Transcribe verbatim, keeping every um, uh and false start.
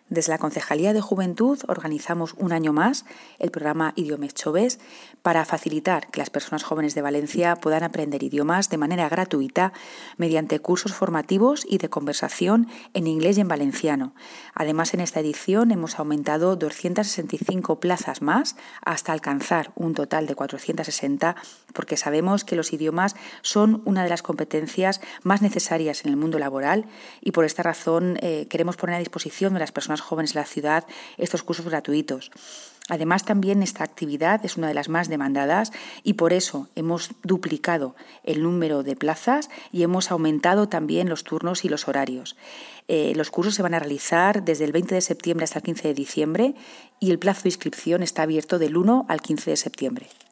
Desde la Concejalía de Juventud organizamos un año más el programa Idiomes Choves para facilitar que las personas jóvenes de Valencia puedan aprender idiomas de manera gratuita mediante cursos formativos y de conversación en inglés y en valenciano. Además, en esta edición hemos aumentado doscientas sesenta y cinco plazas más hasta alcanzar un total de cuatrocientas sesenta, porque sabemos que los idiomas son una de las competencias más necesarias en el mundo laboral y por esta razón eh, queremos poner a disposición de las personas jóvenes de la ciudad estos cursos gratuitos. Además, también esta actividad es una de las más demandadas y por eso hemos duplicado el número de plazas y hemos aumentado también los turnos y los horarios. Eh, los cursos se van a realizar desde el veinte de septiembre hasta el quince de diciembre y el plazo de inscripción está abierto del uno al quince de septiembre.